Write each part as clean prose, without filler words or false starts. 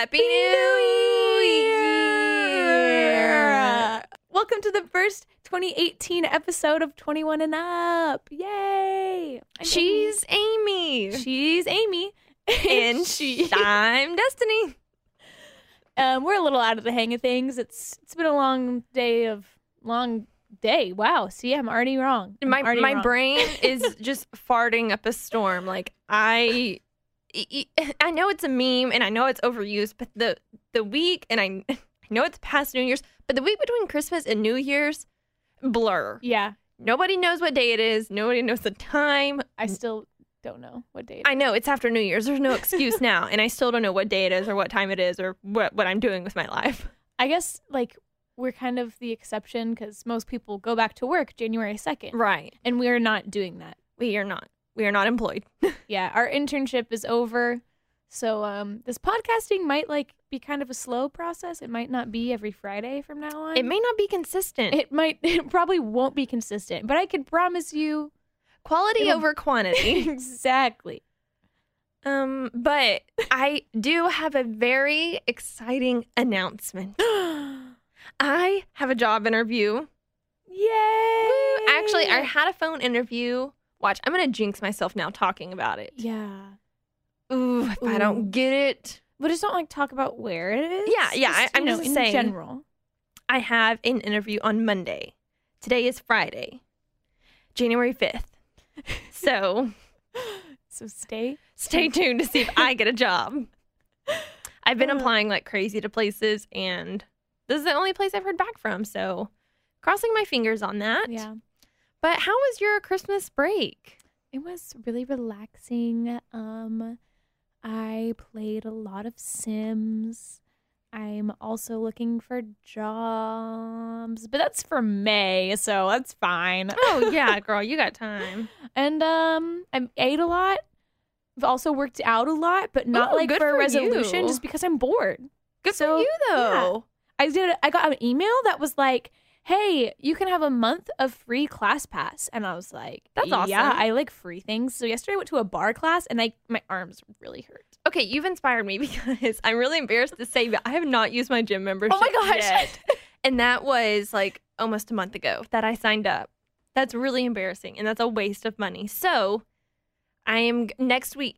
Happy New Year! Welcome to the first 2018 episode of 21 and Up. Yay! She's Amy. She's Amy. And I'm Destiny. We're a little out of the hang of things. It's been a long day. Wow. See, I'm already wrong. My brain is just farting up a storm. Like I know it's a meme and I know it's overused, but the week, and I know it's past New Year's, but the week between Christmas and New Year's, blur. Yeah. Nobody knows what day it is. Nobody knows the time. I still don't know what day it is. I know it's after New Year's. There's no excuse now, and I still don't know what day it is or what time it is or what I'm doing with my life. I guess like we're kind of the exception because most people go back to work January 2nd. Right. And we're not doing that. We are not. We are not employed. Yeah, our internship is over. So this podcasting might like be kind of a slow process. It might not be every Friday from now on. It may not be consistent. It probably won't be consistent, but I can promise you Quality over quantity. Exactly. But I do have a very exciting announcement. I have a job interview. Yay! Woo. Actually, I had a phone interview. Watch, I'm going to jinx myself now talking about it. Yeah. Ooh, if I don't get it. But just don't like talk about where it is. Yeah. I'm just in saying. general. I have an interview on Monday. Today is Friday, January 5th. So stay tuned to see if I get a job. I've been applying like crazy to places, and this is the only place I've heard back from. So crossing my fingers on that. Yeah. But how was your Christmas break? It was really relaxing. I played a lot of Sims. I'm also looking for jobs, but that's for May, so that's fine. Oh, yeah, girl, you got time. And I ate a lot. I've also worked out a lot, but not like for a resolution, you. just because I'm bored. Good for you, though. Yeah. I got an email that was like, hey, you can have a month of free class pass. And I was like, that's awesome. Yeah, I like free things. So yesterday I went to a bar class and my arms really hurt. Okay, you've inspired me because I'm really embarrassed to say, but I have not used my gym membership Oh my gosh. yet. And that was like almost a month ago that I signed up. That's really embarrassing, and that's a waste of money. So I am next week,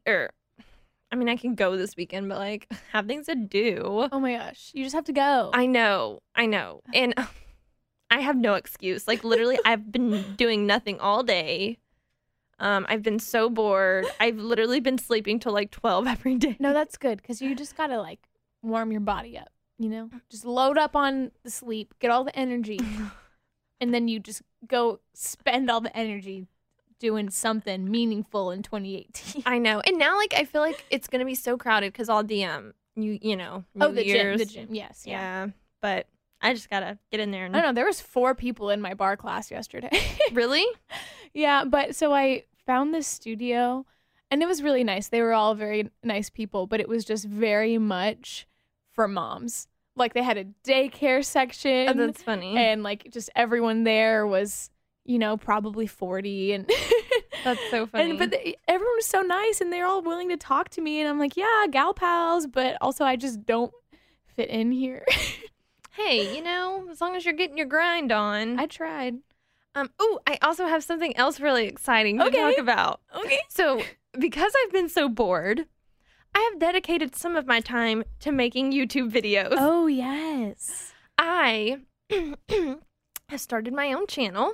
I can go this weekend, but like have things to do. Oh my gosh, you just have to go. I know. And I have no excuse. Like literally, I've been doing nothing all day. I've been so bored. I've literally been sleeping till like 12 every day. No, that's good because you just gotta like warm your body up, you know? Just load up on the sleep, get all the energy, and then you just go spend all the energy doing something meaningful in 2018. I know. And now like I feel like it's gonna be so crowded because all the New Year's. The gym, yes. Yeah. But I just gotta get in there and I don't know, there was 4 people in my bar class yesterday. Really? Yeah, but so I found this studio and it was really nice. They were all very nice people, but it was just very much for moms. Like they had a daycare section. Oh, that's funny. And like just everyone there was, probably 40 and that's so funny. But everyone was so nice and they're all willing to talk to me and I'm like, yeah, gal pals, but also I just don't fit in here. Hey, as long as you're getting your grind on. I tried. I also have something else really exciting to talk about. Okay. So, because I've been so bored, I have dedicated some of my time to making YouTube videos. Oh, yes. I have started my own channel,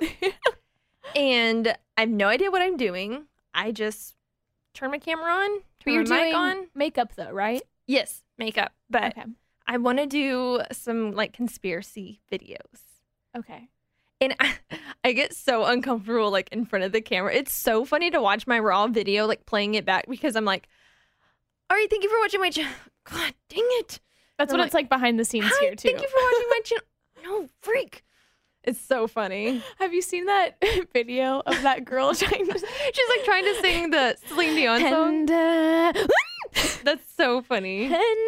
and I have no idea what I'm doing. I just turn my camera on, turn my mic on. Makeup, though, right? Yes, makeup. But okay. I want to do some, like, conspiracy videos. Okay. And I get so uncomfortable, like, in front of the camera. It's so funny to watch my raw video, like, playing it back because I'm like, all right, thank you for watching my channel. God, dang it. That's what it's like behilike behind the scenes here, too. Thank you for watching my channel. No, freak. It's so funny. Have you seen that video of that girl trying to... She's, like, trying to sing the Celine Dion song. And, That's so funny.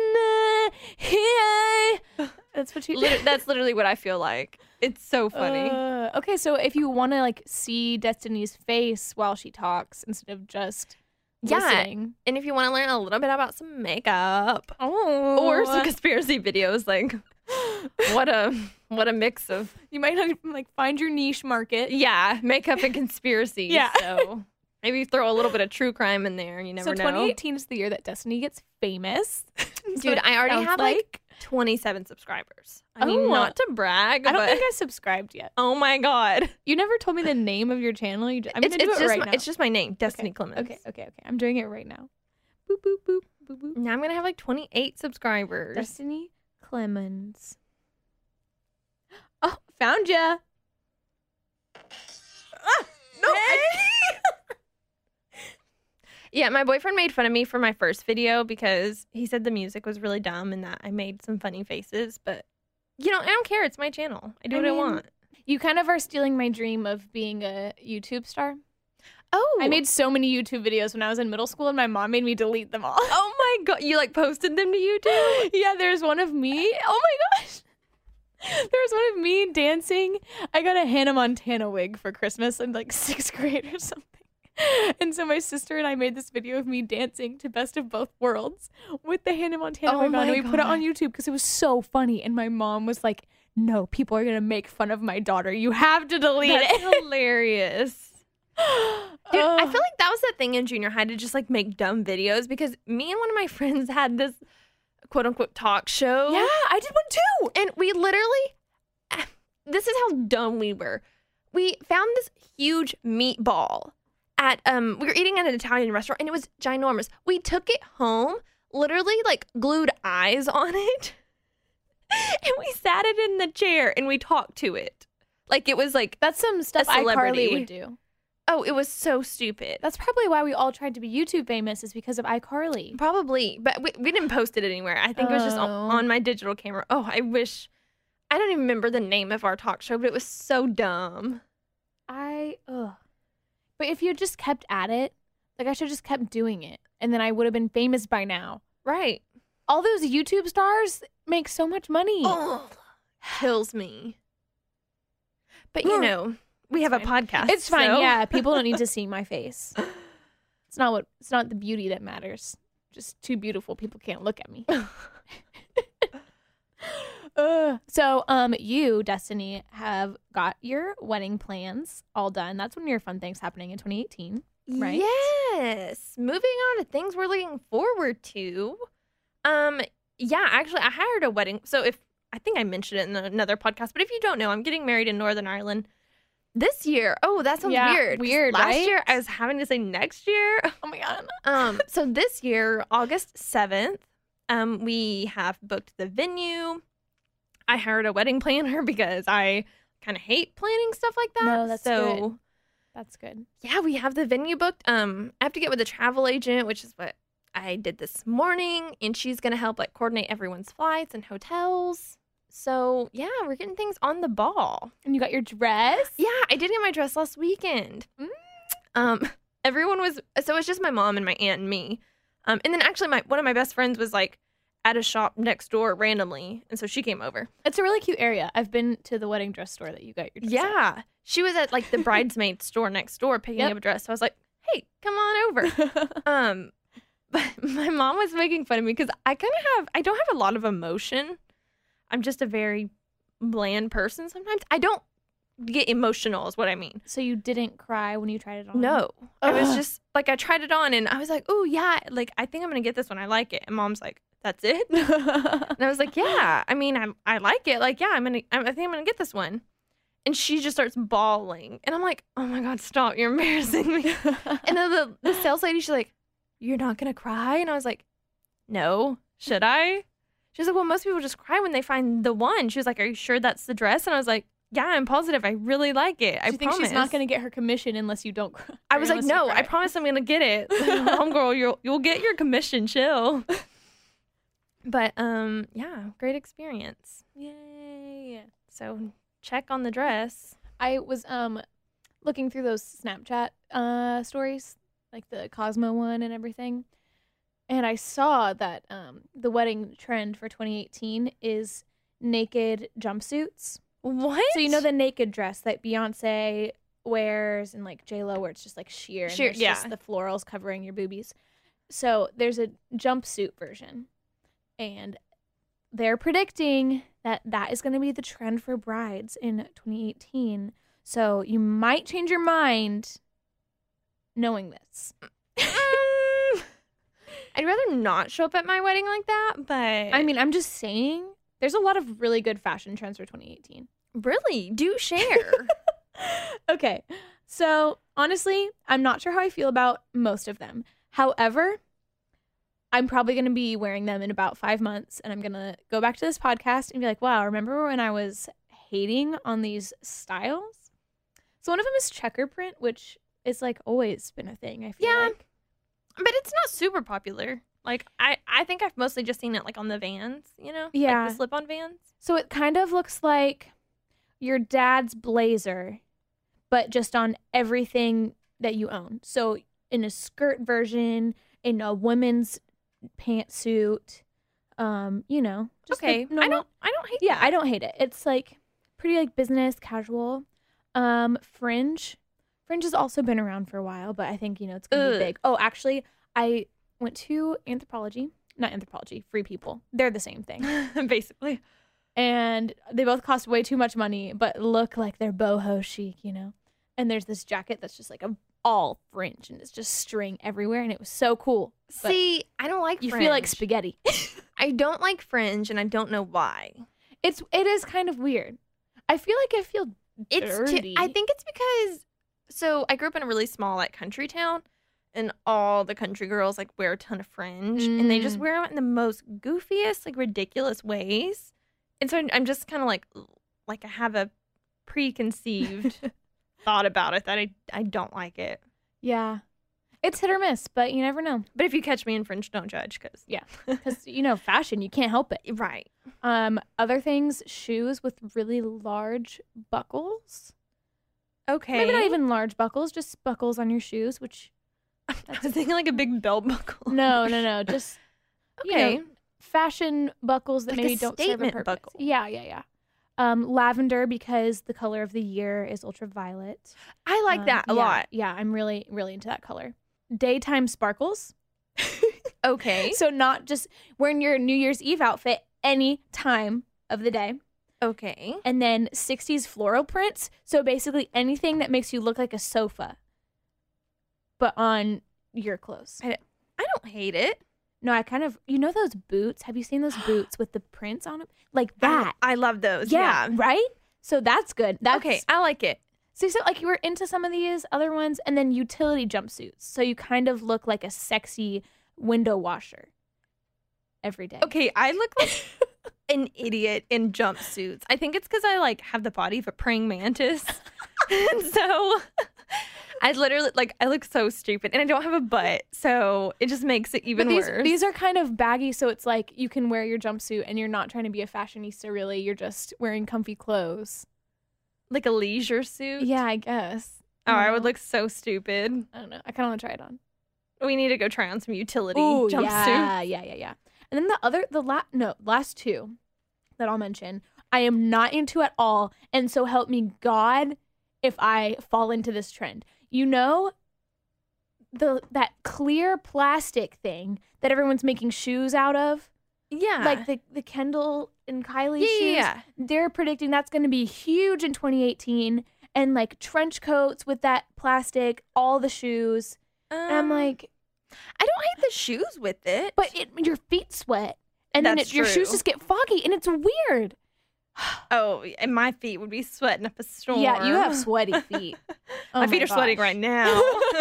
That's what you... That's literally what I feel like. It's so funny. Okay, so if you want to like see Destiny's face while she talks instead of just listening. And if you want to learn a little bit about some makeup or or some conspiracy videos. Like, what a mix of You might not even, like, find your niche market. makeup and conspiracy. Yeah. So maybe throw a little bit of true crime in there. You never So know. 2018 is the year that Destiny gets famous. Dude, I already Sounds have like 27 subscribers. I mean, Oh. not to brag, I don't but think I subscribed yet. oh my god, You never told me the name of your channel. I'm gonna do it just right my, now. it's just my name, Destiny Clemens. Okay. I'm doing it right now. Boop boop boop boop boop. Now I'm gonna have like 28 subscribers. Destiny Clemens. Oh, found ya. No, yeah, my boyfriend made fun of me for my first video because he said the music was really dumb and that I made some funny faces. But, I don't care. It's my channel. I do what I want. You kind of are stealing my dream of being a YouTube star. Oh. I made so many YouTube videos when I was in middle school, and my mom made me delete them all. Oh, my God. You, posted them to YouTube? Yeah, there's one of me. Oh, my gosh. There's one of me dancing. I got a Hannah Montana wig for Christmas in, 6th grade or something. And so my sister and I made this video of me dancing to Best of Both Worlds with the Hannah Montana wig on. And we put it on YouTube because it was so funny. And my mom was like, no, people are going to make fun of my daughter. You have to delete That's it. hilarious. Dude, I feel like that was the thing in junior high to just make dumb videos because me and one of my friends had this quote unquote talk show. Yeah, I did one too. And we literally, this is how dumb we were. We found this huge meatball at, we were eating at an Italian restaurant and it was ginormous. We took it home, literally glued eyes on it. And we sat it in the chair and we talked to it. It was That's some stuff celebrity iCarly would do. Oh, it was so stupid. That's probably why we all tried to be YouTube famous, is because of iCarly. Probably. But we didn't post it anywhere. I think it was just on my digital camera. Oh, I wish. I don't even remember the name of our talk show, but it was so dumb. But if you had just kept at it, I should have just kept doing it. And then I would have been famous by now. Right. All those YouTube stars make so much money. Oh, kills me. But we have a podcast. It's fine. So. Yeah, people don't need to see my face. It's not the beauty that matters. Just too beautiful. People can't look at me. So, you, Destiny, have got your wedding plans all done. That's one of your fun things happening in 2018, right? Yes. Moving on to things we're looking forward to. Yeah, actually, I hired a wedding. So I think I mentioned it in another podcast, but if you don't know, I'm getting married in Northern Ireland this year. Oh, that sounds weird. Weird, Last right? year, I was having to say next year. Oh my God. So this year, August 7th, we have booked the venue. I hired a wedding planner because I kind of hate planning stuff like that. No, that's good. That's good. Yeah, we have the venue booked. I have to get with a travel agent, which is what I did this morning, and she's going to help coordinate everyone's flights and hotels. So, yeah, we're getting things on the ball. And you got your dress? Yeah, I did get my dress last weekend. Everyone was, so it was just my mom and my aunt and me. And then actually one of my best friends was at a shop next door randomly, and so she came over. It's a really cute area. I've been to the wedding dress store that you got your dress at. Yeah. She was at the bridesmaid store next door picking up a dress. So I was like, hey, come on over. But my mom was making fun of me because I don't have a lot of emotion. I'm just a very bland person sometimes. I don't get emotional is what I mean. So you didn't cry when you tried it on? No. I was just I tried it on and I was like, oh yeah, I think I'm going to get this one. I like it. And Mom's like, that's it? And I was like, yeah, I mean, I like it. I think I'm going to get this one. And she just starts bawling. And I'm like, oh my God, stop. You're embarrassing me. And then the sales lady, she's like, you're not going to cry? And I was like, no, should I? She was like, well, most people just cry when they find the one. She was like, are you sure that's the dress? And I was like, yeah, I'm positive. I really like it. I think she's not going to get her commission unless you don't cry. I was like, no, I promise I'm going to get it. Homegirl, you'll get your commission. Chill. But, yeah, great experience. Yay. So check on the dress. I was looking through those Snapchat stories, like the Cosmo one and everything. And I saw that the wedding trend for 2018 is naked jumpsuits. What? So you know the naked dress that Beyonce wears and J-Lo where it's just sheer and there's just the florals covering your boobies. So there's a jumpsuit version. And they're predicting that is going to be the trend for brides in 2018. So you might change your mind knowing this. I'd rather not show up at my wedding like that, but I mean, I'm just saying there's a lot of really good fashion trends for 2018. really, do share. Okay. So, honestly, I'm not sure how I feel about most of them. However, I'm probably going to be wearing them in about 5 months, and I'm going to go back to this podcast and be like, wow, remember when I was hating on these styles? So one of them is checker print, which is like always been a thing, I feel like. But it's not super popular. Like, I think I've mostly just seen it like on the Vans, you know? Yeah. Like the slip-on Vans. So it kind of looks like your dad's blazer, but just on everything that you own. So in a skirt version, in a women's pantsuit, you know. Just Okay. like normal. I don't hate Yeah, that. I don't hate it. It's like pretty like business casual. Fringe. Fringe has also been around for a while, but I think, you know, it's going to be Ugh. big. Oh, actually, I went to Free People. They're the same thing. Basically. And they both cost way too much money, but look like they're boho chic, you know? And there's this jacket that's just like all fringe and it's just string everywhere. And it was so cool. But See, I don't like you fringe. feel like spaghetti. I don't like fringe, and I don't know why. It is kind of weird. I feel like I feel dirty. I think it's because, so I grew up in a really small like country town, and all the country girls like wear a ton of fringe, and they just wear it in the most goofiest, like ridiculous ways. And so I'm just kind of like I have a preconceived thought about it that I don't like it. Yeah. It's hit or miss, but you never know. But if you catch me in fringe, don't judge, because Because, you know, fashion, you can't help it. right. Other things, shoes with really large buckles. Okay. Maybe not even large buckles, just buckles on your shoes, which I was thinking like a big belt buckle. no. Just Okay. you know, fashion buckles that Like a maybe don't serve a statement purpose. buckle. Yeah. Lavender because the color of the year is ultraviolet. I like that a lot. Yeah, I'm really, really into that color. Daytime sparkles. Okay. So not just wearing your New Year's Eve outfit any time of the day. Okay. And then 60s floral prints. So basically anything that makes you look like a sofa, but on your clothes. I don't hate it. No, I kind of, you know those boots? Have you seen those boots with the prints on them? Like that. I love those. Yeah, Yeah. right? So that's good. That's Okay. I like it. So like you were into some of these other ones, and then utility jumpsuits. So you kind of look like a sexy window washer every day. Okay. I look like an idiot in jumpsuits. I think it's because I like have the body of a praying mantis. And so I literally I look so stupid, and I don't have a butt. So it just makes it even But worse. these are kind of baggy, so it's like you can wear your jumpsuit and you're not trying to be a fashionista really. You're just wearing comfy clothes. like a leisure suit. Yeah, I guess. Oh, I don't would know. look so stupid. I don't know. I kind of want to try it on. We need to go try on some utility Ooh, jumpsuit. yeah. And then the last two that I'll mention, I am not into at all. And so help me God if I fall into this trend. You know, that clear plastic thing that everyone's making shoes out of, Yeah. like the Kendall and Kylie Yeah, shoes. yeah. They're predicting that's going to be huge in 2018. And like trench coats with that plastic, all the shoes. And I'm like, I don't hate the shoes with it. but your feet sweat, and then That's your shoes true. just get foggy, and it's weird. Oh, and my feet would be sweating up a storm. Yeah, you have sweaty feet. Oh my feet are sweating gosh. right now.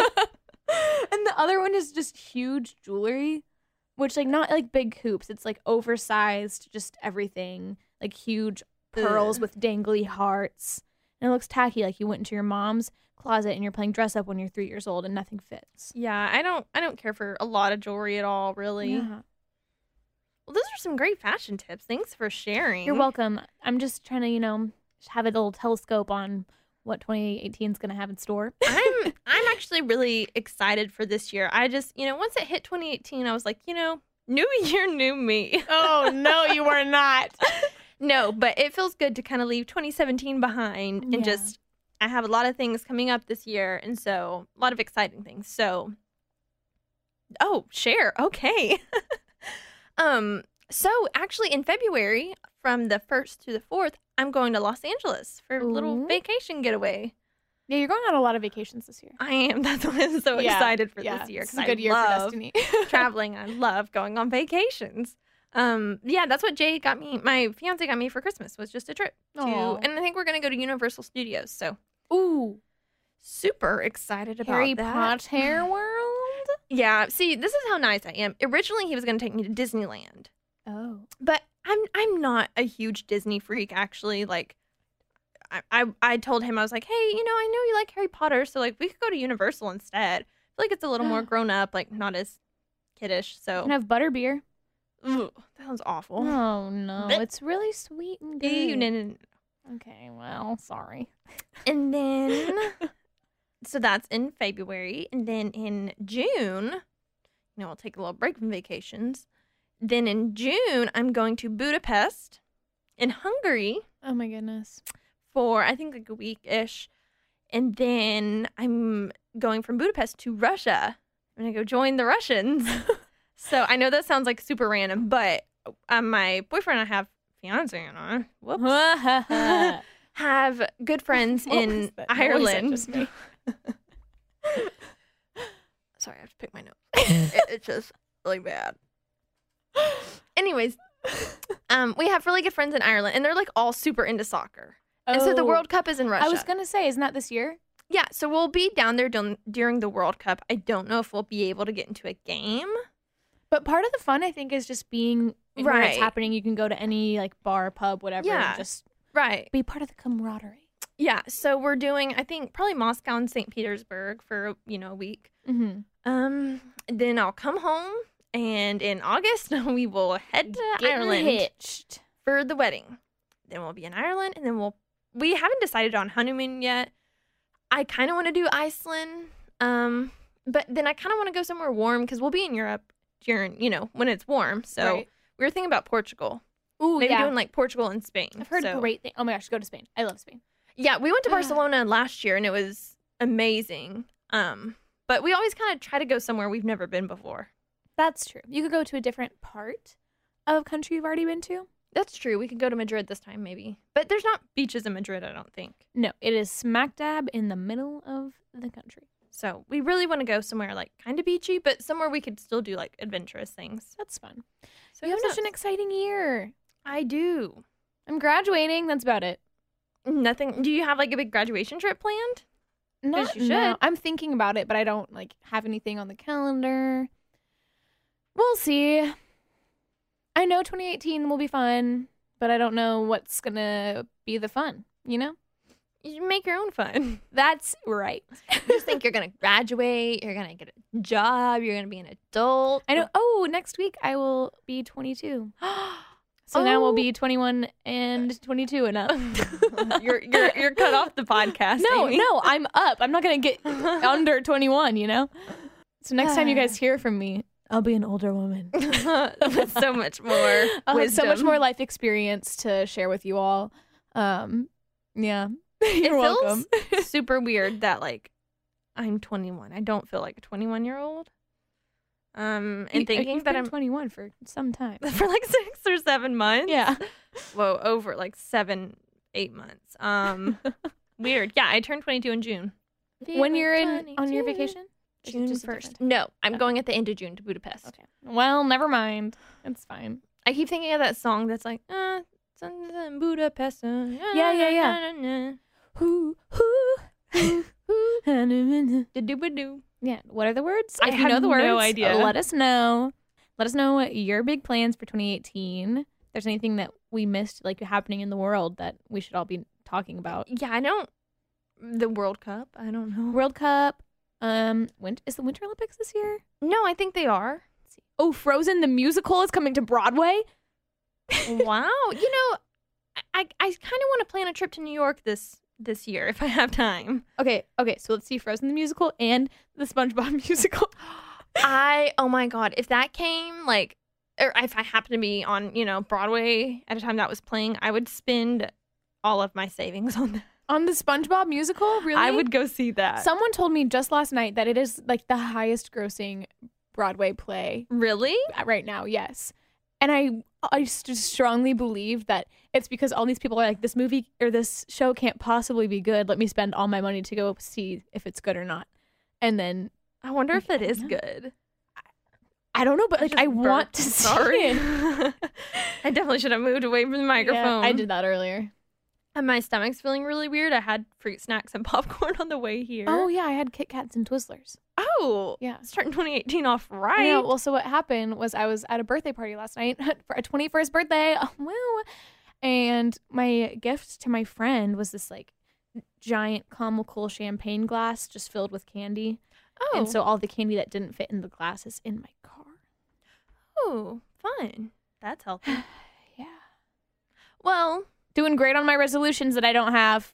And the other one is just huge jewelry, which like not like big hoops. It's like oversized, just everything, like huge pearls Ugh. with dangly hearts, and it looks tacky. Like you went into your mom's closet and you're playing dress up when you're 3 years old, and nothing fits. Yeah, I don't care for a lot of jewelry at all, really. Yeah. Well, those are some great fashion tips. Thanks for sharing. You're welcome. I'm just trying to, you know, just have a little telescope on what 2018 is going to have in store. I'm actually really excited for this year. I just, once it hit 2018, I was like, new year, new me. Oh, no, you were not. No, but it feels good to kind of leave 2017 behind and Yeah. just I have a lot of things coming up this year, and so a lot of exciting things. So share. Okay. So actually, in February, from the 1st to the 4th, I'm going to Los Angeles for a little Ooh. vacation getaway. Yeah, you're going on a lot of vacations this year. I am. That's why I'm so excited for this year. It's a good year for Destiny. Traveling. I love going on vacations. Yeah, that's what Jay got me. My fiance got me for Christmas, was just a trip to, Aw. and I think we're gonna go to Universal Studios. So Ooh, super excited about Harry that. Potter World. Yeah. See, this is how nice I am. Originally, he was gonna take me to Disneyland, Oh, but I'm not a huge Disney freak. Actually, like, I told him, I was like, hey, I know you like Harry Potter, so like we could go to Universal instead. I feel like it's a little more grown up, like not as kiddish. you So can have butterbeer. Ugh, that sounds awful. Oh no, Blech. it's really sweet and Ew, good. no. Okay, well, sorry. And then, so that's in February. And then in June, I'll take a little break from vacations. Then in June, I'm going to Budapest in Hungary Oh my goodness. for, I think, like a week-ish. And then I'm going from Budapest to Russia. I'm going to go join the Russians. So I know that sounds like super random, but my boyfriend and I have fiance and I, whoops, have good friends What was in that noise I Ireland. just made? Sorry, I have to pick my nose. It's just really bad. Anyways, we have really good friends in Ireland, and they're like all super into soccer. And so the Oh. World Cup is in Russia. I was gonna say, isn't that this year? Yeah, so we'll be down there during the World Cup. I don't know if we'll be able to get into a game. But part of the fun, I think, is just being where it's Right. happening. You can go to any like bar, pub, whatever, Yeah. and just Right. be part of the camaraderie. Yeah, so we're doing, I think, probably Moscow and St. Petersburg for, a week. Mm-hmm. Then I'll come home, and in August, we will head to Ireland hitched. for the wedding. Then we'll be in Ireland, and then we haven't decided on honeymoon yet. I kind of want to do Iceland, but then I kind of want to go somewhere warm because we'll be in Europe during, when it's warm. So Right. we were thinking about Portugal. Ooh, Maybe yeah. doing like Portugal and Spain. I've heard So- great things. Oh my gosh, go to Spain. I love Spain. Yeah, we went to Barcelona last year, and it was amazing. But we always kind of try to go somewhere we've never been before. That's true. You could go to a different part of country you've already been to. That's true. We could go to Madrid this time, maybe. But there's not beaches in Madrid, I don't think. No, it is smack dab in the middle of the country. So we really want to go somewhere like kind of beachy, but somewhere we could still do like adventurous things. That's fun. So You have who such an knows? exciting year. I do. I'm graduating. That's about it. Nothing. Do you have like a big graduation trip planned? Not you now. should. I'm thinking about it, but I don't like have anything on the calendar. We'll see. I know 2018 will be fun, but I don't know what's gonna be the fun. You make your own fun. That's right. You just think you're going to graduate, you're going to get a job, you're going to be an adult. I know. Oh, next week I will be 22. So now we'll be 21 and 22 and up. you're cut off the podcast. No, Amy. no, I'm up. I'm not gonna get under 21. So next time you guys hear from me, I'll be an older woman. With so much more I'll have so much wisdom. more life experience to share with you all. Yeah. It You're welcome. feels super weird that like I'm 21. I don't feel like a 21-year-old. And thinking you've that been I'm 21 for some time. for like 6 or 7 months. Yeah. Whoa, over like 7, 8 months. Weird. Yeah, I turned 22 in June. When you're on your vacation? Is it June just a 1st. different- No, I'm Okay. going at the end of June to Budapest. Okay. Well, never mind. It's fine. I keep thinking of that song that's like, in Budapest. Yeah. Hoo, hoo. Do. Yeah. What are the words? I If you know have the words, no idea. let us know. Let us know what your big plans for 2018. If there's anything that we missed, like happening in the world that we should all be talking about. Yeah, I don't. The World Cup. I don't know. World Cup. Is the Winter Olympics this year? No, I think they are. Oh, Frozen the musical is coming to Broadway. Wow. I kind of want to plan a trip to New York this year if I have time. Okay. So let's see Frozen the musical and the SpongeBob musical. Oh my God, if that came like, or if I happened to be on, Broadway at a time that was playing, I would spend all of my savings on that. On the SpongeBob musical? Really? I would go see that. Someone told me just last night that it is like the highest grossing Broadway play Really? right now. Yes. And I just strongly believe that it's because all these people are like, this movie or this show can't possibly be good. Let me spend all my money to go see if it's good or not. And then I wonder if it is know. good. I don't know, but like I want to see it. I definitely should have moved away from the microphone. Yeah, I did that earlier. And my stomach's feeling really weird. I had fruit snacks and popcorn on the way here. Oh yeah, I had Kit Kats and Twizzlers. Oh, Yeah. starting 2018 off right. I know. Well, so what happened was I was at a birthday party last night for a 21st birthday. Oh, woo. And my gift to my friend was this like giant comical champagne glass just filled with candy. Oh, And so all the candy that didn't fit in the glass is in my car. oh, fun. That's healthy. Yeah. Well, Doing great on my resolutions that I don't have.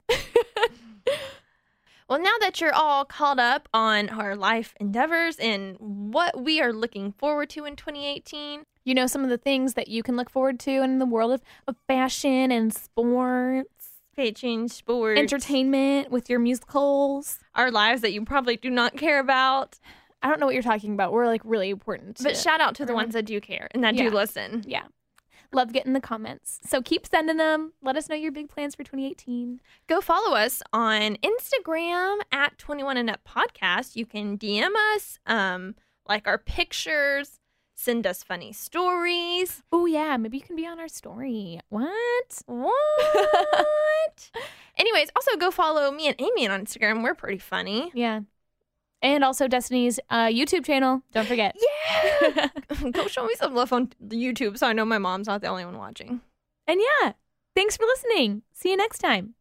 well, now that you're all caught up on our life endeavors and what we are looking forward to in 2018, You know, some of the things that you can look forward to in the world of fashion and sports, pitching, sports, entertainment with your musicals. our lives that you probably do not care about. I don't know what you're talking about. We're like really important. But shout out to the ones that do care and that Yeah. do listen. Yeah. Love getting the comments. So keep sending them. Let us know your big plans for 2018. Go follow us on Instagram at 21 and Up Podcast. You can DM us, like our pictures, send us funny stories. Oh, yeah. Maybe you can be on our story. What? What? Anyways, also go follow me and Amy on Instagram. We're pretty funny. Yeah. And also Destiny's YouTube channel. Don't forget. Yeah. Go show me some love on YouTube so I know my mom's not the only one watching. And yeah, thanks for listening. See you next time.